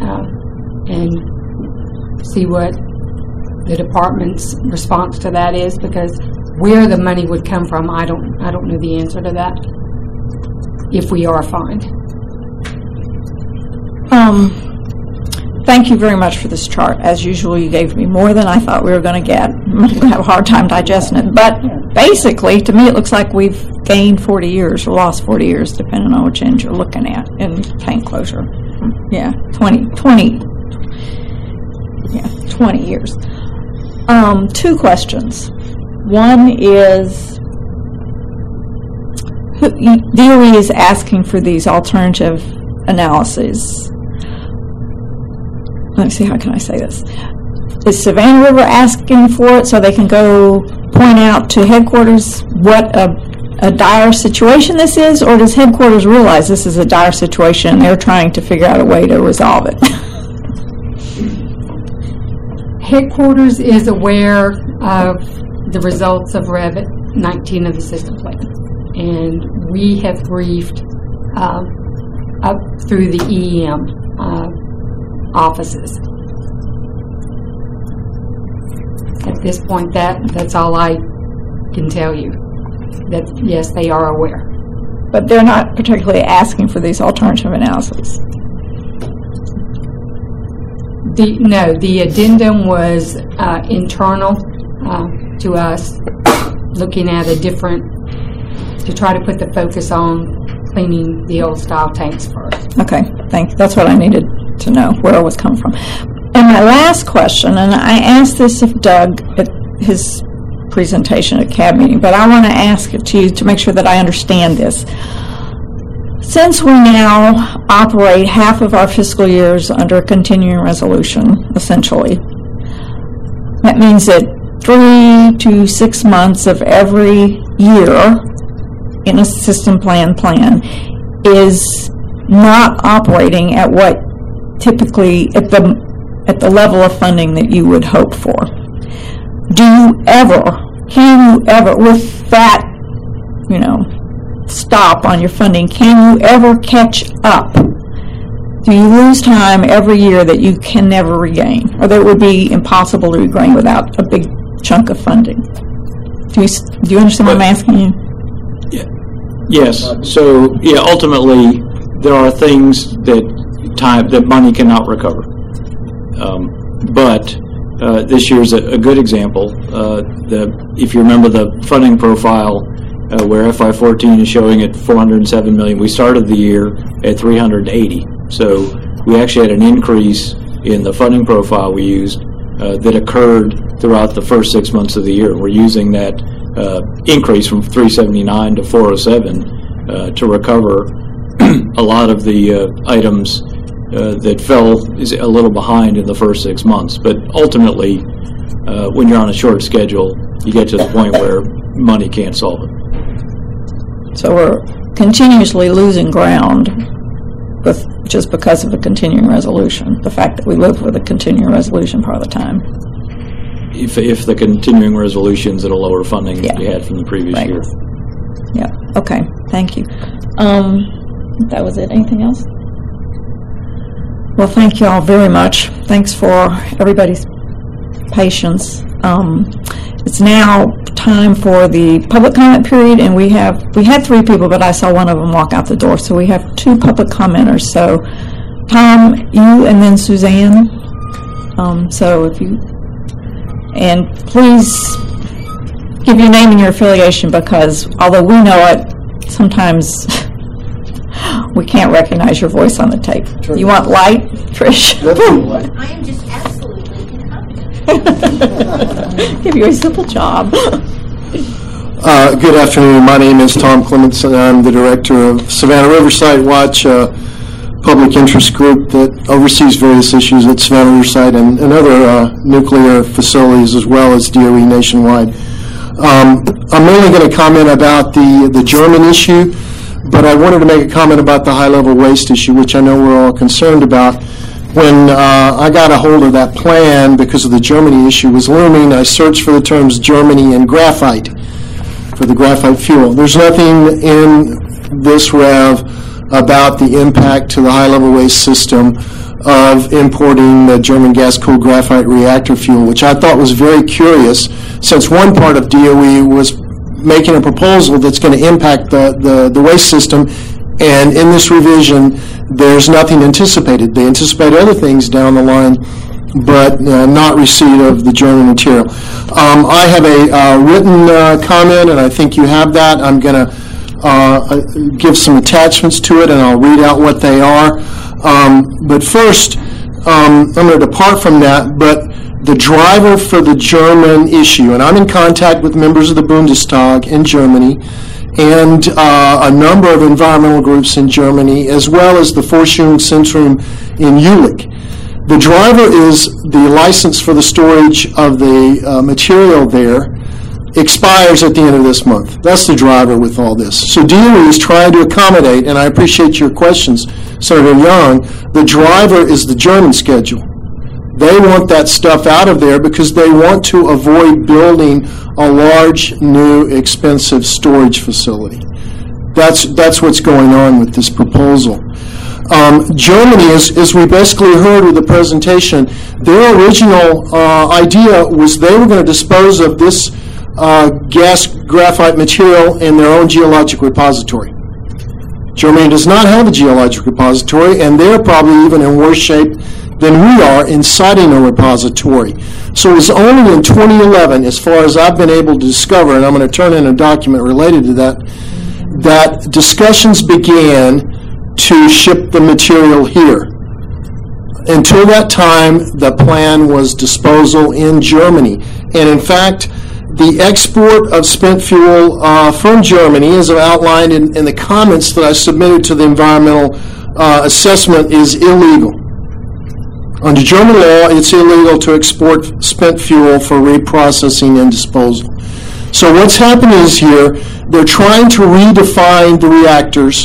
and see what the department's response to that is, because where the money would come from, I don't know the answer to that, if we are fined. Thank you very much for this chart. As usual, you gave me more than I thought we were going to get. I'm going to have a hard time digesting it. But basically, to me, it looks like we've gained 40 years or lost 40 years, depending on which end you're looking at in paint closure. Yeah, 20 years. Two questions. One is, DOE is asking for these alternative analyses. Let me see, how can I say this? Is Savannah River asking for it so they can go point out to headquarters what a dire situation this is, or does headquarters realize this is a dire situation and they're trying to figure out a way to resolve it? Headquarters is aware of the results of Rev 19 of the system plan, and we have briefed up through the EEM offices. At this point, that's all I can tell you. That yes, they are aware. But they're not particularly asking for these alternative analyses. The addendum was internal to us, looking at to try to put the focus on cleaning the old style tanks first. Okay, thank you. That's what I needed to know, where it was coming from. And my last question, and I asked this of Doug at his presentation at CAB meeting, but I want to ask it to you to make sure that I understand this. Since we now operate half of our fiscal years under a continuing resolution, essentially, that means that 3 to 6 months of every year in a system plan is not operating at what typically at the level of funding that you would hope for. Can you ever, with that, stop on your funding, can you ever catch up? Do you lose time every year that you can never regain, or that it would be impossible to regain without a big chunk of funding? Do you understand what I'm asking you? Yeah. Yes. So, ultimately, there are things that money cannot recover. But this year's a good example. If you remember the funding profile, where FY14 is showing at $407 million, we started the year at $380. So we actually had an increase in the funding profile we used that occurred throughout the first 6 months of the year. We're using that increase from 379 to 407 to recover a lot of the items that fell is a little behind in the first 6 months. But ultimately, when you're on a short schedule, you get to the point where money can't solve it. So we're continuously losing ground just because of a continuing resolution, the fact that we live with a continuing resolution part of the time. If the continuing resolution's at a lower funding than we had from the previous year. Yeah, okay, thank you. That was it. Anything else? Well, thank you all very much. Thanks for everybody's patience. It's now time for the public comment period, and we had 3 people, but I saw one of them walk out the door, so we have 2 public commenters. So Tom, you, and then Suzanne. So if you, and please give your name and your affiliation, because although we know it, sometimes we can't recognize your voice on the tape. Sure. You want light, Trish? Light. I am just absolutely incompetent. Give you a simple job. Good afternoon. My name is Tom Clements, and I'm the director of Savannah Riverside Watch, a public interest group that oversees various issues at Savannah Riverside and other nuclear facilities, as well as DOE nationwide. I'm mainly going to comment about the German issue, but I wanted to make a comment about the high-level waste issue, which I know we're all concerned about. When I got a hold of that plan, because of the Germany issue was looming, I searched for the terms Germany and graphite for the graphite fuel. There's nothing in this REV about the impact to the high-level waste system of importing the German gas-cooled graphite reactor fuel, which I thought was very curious, since one part of DOE was making a proposal that's going to impact the waste system, and in this revision, there's nothing anticipated. They anticipate other things down the line, but not receipt of the German material. I have a written comment, and I think you have that. I'm going to give some attachments to it, and I'll read out what they are. But first, I'm going to depart from that, but the driver for the German issue, and I'm in contact with members of the Bundestag in Germany and a number of environmental groups in Germany, as well as the Forschungszentrum in Jülich. The driver is the license for the storage of the material there expires at the end of this month. That's the driver with all this. So DOE is trying to accommodate, and I appreciate your questions, Senator Young. The driver is the German schedule. They want that stuff out of there because they want to avoid building a large, new, expensive storage facility. That's what's going on with this proposal. Germany, as we basically heard with the presentation, their original idea was they were going to dispose of this gas graphite material in their own geologic repository. Germany does not have a geologic repository, and they're probably even in worse shape than we are in citing a repository. So it was only in 2011, as far as I've been able to discover, and I'm going to turn in a document related to that, that discussions began to ship the material here. Until that time, the plan was disposal in Germany. And in fact, the export of spent fuel from Germany, as outlined in the comments that I submitted to the environmental assessment, is illegal. Under German law, it's illegal to export spent fuel for reprocessing and disposal. So what's happening is here, they're trying to redefine the reactors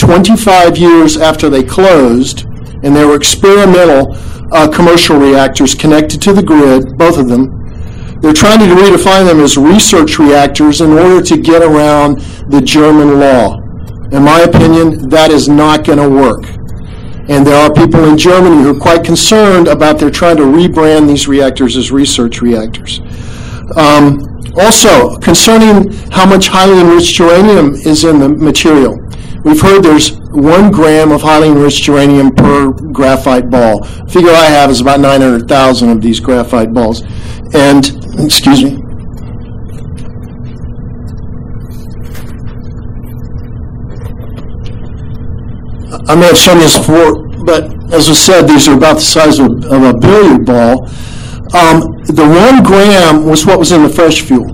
25 years after they closed, and they were experimental commercial reactors connected to the grid, both of them. They're trying to redefine them as research reactors in order to get around the German law. In my opinion, that is not going to work. And there are people in Germany who are quite concerned about their trying to rebrand these reactors as research reactors. Also, concerning how much highly enriched uranium is in the material, we've heard there's 1 gram of highly enriched uranium per graphite ball. The figure I have is about 900,000 of these graphite balls. And, excuse me, I may have shown this before, but as I said, these are about the size of a billiard ball. The 1 gram was what was in the fresh fuel.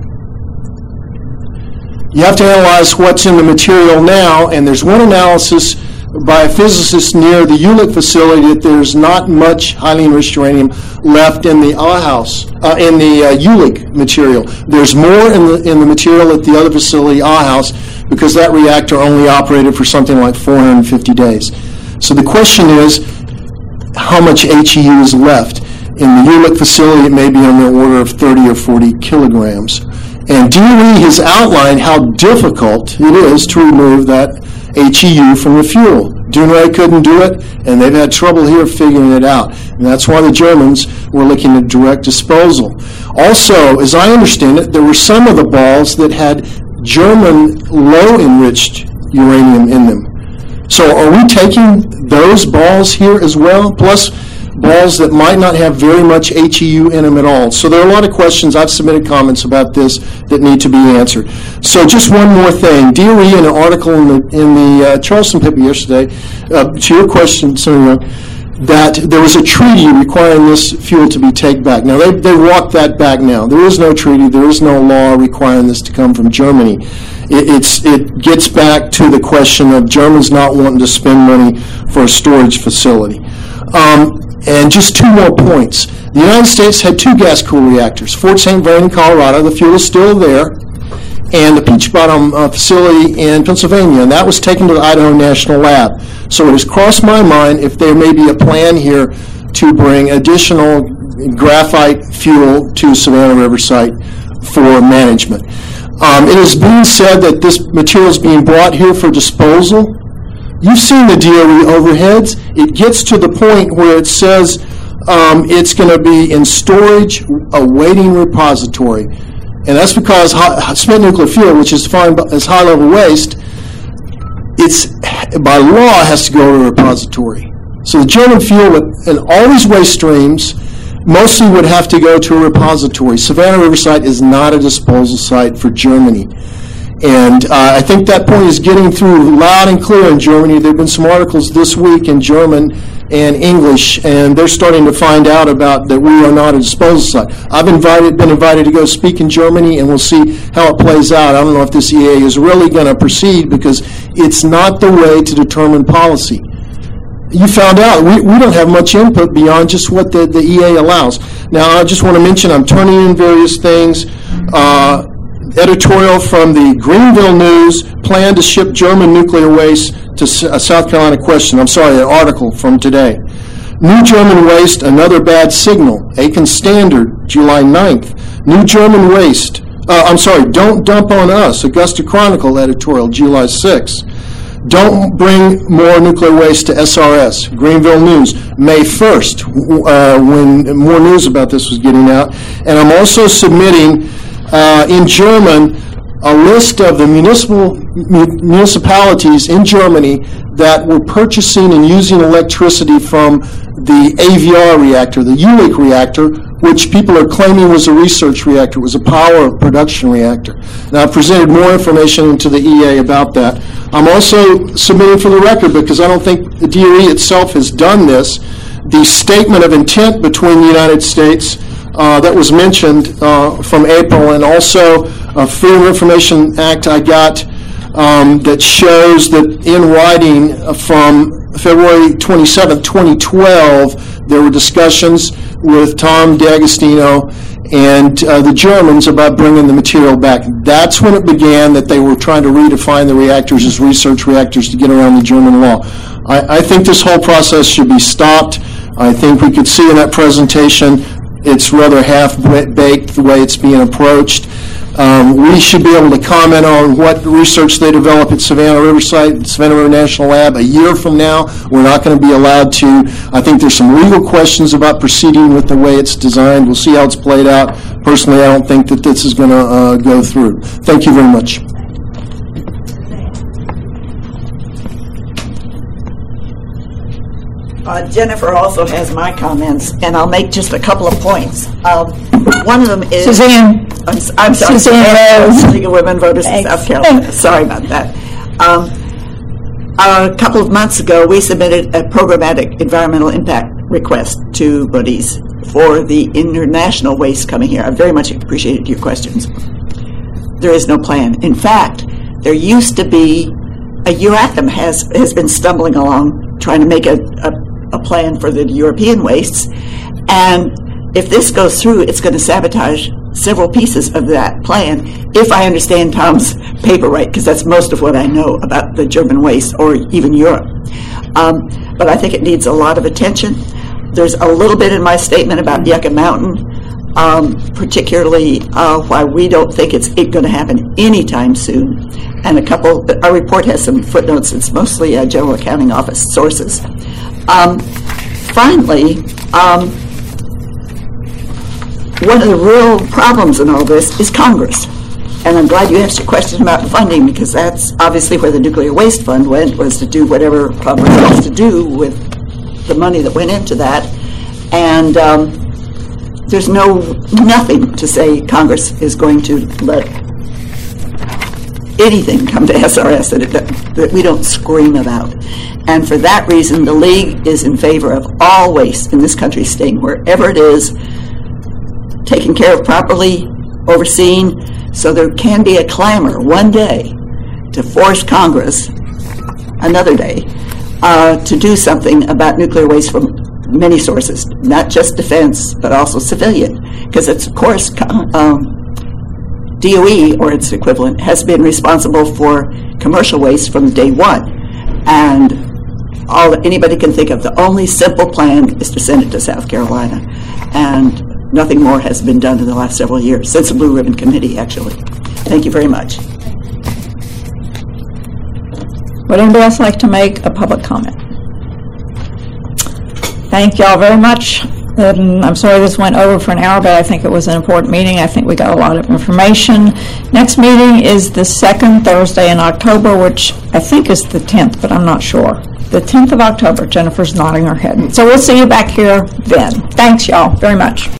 You have to analyze what's in the material now, and there's one analysis by a physicist near the Jülich facility that there's not much highly enriched uranium left in the Jülich material. There's more in the material at the other facility, Ahaus, because that reactor only operated for something like 450 days. So the question is, how much HEU is left? In the Jülich facility, it may be on the order of 30 or 40 kilograms. And DOE has outlined how difficult it is to remove that HEU from the fuel. Doonray couldn't do it, and they've had trouble here figuring it out. And that's why the Germans were looking at direct disposal. Also, as I understand it, there were some of the balls that had German low-enriched uranium in them. So are we taking those balls here as well, plus balls that might not have very much HEU in them at all? So there are a lot of questions. I've submitted comments about this that need to be answered. So just one more thing. DOE, in an article in the Charleston paper yesterday, to your question, Senator Young, that there was a treaty requiring this fuel to be taken back. Now, they walked that back now. There is no treaty. There is no law requiring this to come from Germany. It gets back to the question of Germans not wanting to spend money for a storage facility. And just 2 more points. The United States had 2 gas-cooled reactors. Fort St. Vrain in Colorado, the fuel is still there, and the Peach Bottom facility in Pennsylvania, and that was taken to the Idaho National Lab. So it has crossed my mind if there may be a plan here to bring additional graphite fuel to Savannah River Site for management. It is being said that this material is being brought here for disposal, You've seen the DOE overheads. It gets to the point where it says it's going to be in storage, awaiting repository. And that's because spent nuclear fuel, which is defined as high-level waste, it's by law has to go to a repository. So the German fuel and all these waste streams mostly would have to go to a repository. Savannah River Site is not a disposal site for Germany. And I think that point is getting through loud and clear in Germany. There have been some articles this week in German and English, and they're starting to find out about that we are not a disposal site. I've been invited to go speak in Germany, and we'll see how it plays out. I don't know if this EA is really going to proceed because it's not the way to determine policy. You found out we don't have much input beyond just what the EA allows. Now, I just want to mention I'm turning in various things. Editorial from the Greenville News, plan to ship German nuclear waste to South Carolina question. I'm sorry, an article from today. New German waste, another bad signal. Aiken Standard, July 9th. New German waste. Don't dump on us. Augusta Chronicle editorial, July 6th. Don't bring more nuclear waste to SRS. Greenville News, May 1st, when more news about this was getting out. And I'm also submitting in German a list of the municipalities in Germany that were purchasing and using electricity from the AVR reactor, the Jülich reactor, which people are claiming was a research reactor. It was a power production reactor. Now, I've presented more information to the EA about that. I'm also submitting for the record, because I don't think the DOE itself has done this, the statement of intent between the United States that was mentioned from April, and also a Freedom of Information Act I got that shows that in writing from February 27, 2012, there were discussions with Tom D'Agostino and the Germans about bringing the material back. That's when it began that they were trying to redefine the reactors as research reactors to get around the German law. I think this whole process should be stopped. I think we could see in that presentation it's rather half-baked the way it's being approached. We should be able to comment on what research they develop at Savannah River Site, Savannah River National Lab. A year from now, we're not going to be allowed to. I think there's some legal questions about proceeding with the way it's designed. We'll see how it's played out. Personally, I don't think that this is going to go through. Thank you very much. Jennifer also has my comments, and I'll make just a couple of points. One of them is... Suzanne. I'm sorry. Suzanne. League of Women Voters in South Carolina. Sorry about that. A couple of months ago, we submitted a programmatic environmental impact request to Bodies for the international waste coming here. I very much appreciated your questions. There is no plan. In fact, there used to be UATM has been stumbling along trying to make a plan for the European wastes, and if this goes through, it's going to sabotage several pieces of that plan, if I understand Tom's paper right, because that's most of what I know about the German waste or even Europe. But I think it needs a lot of attention. There's a little bit in my statement about Yucca Mountain, particularly why we don't think it's going to happen anytime soon. And our report has some footnotes. It's mostly General Accounting Office sources. Finally, one of the real problems in all this is Congress. And I'm glad you asked your question about funding, because that's obviously where the Nuclear Waste Fund went, was to do whatever Congress wants to do with the money that went into that. And there's nothing to say Congress is going to let anything come to SRS that we don't scream about. And for that reason, the League is in favor of all waste in this country staying wherever it is, taken care of properly, overseen, so there can be a clamor one day to force Congress, another day, to do something about nuclear waste from many sources, not just defense, but also civilian, because it's, of course, DOE, or its equivalent, has been responsible for commercial waste from day one. And all that anybody can think of, the only simple plan is to send it to South Carolina. And nothing more has been done in the last several years, since the Blue Ribbon Committee, actually. Thank you very much. Would anybody else like to make a public comment? Thank y'all very much. I'm sorry this went over for an hour, but I think it was an important meeting. I think we got a lot of information. Next meeting is the second Thursday in October, which I think is the 10th, but I'm not sure. The 10th of October. Jennifer's nodding her head. So we'll see you back here then. Thanks, y'all, very much.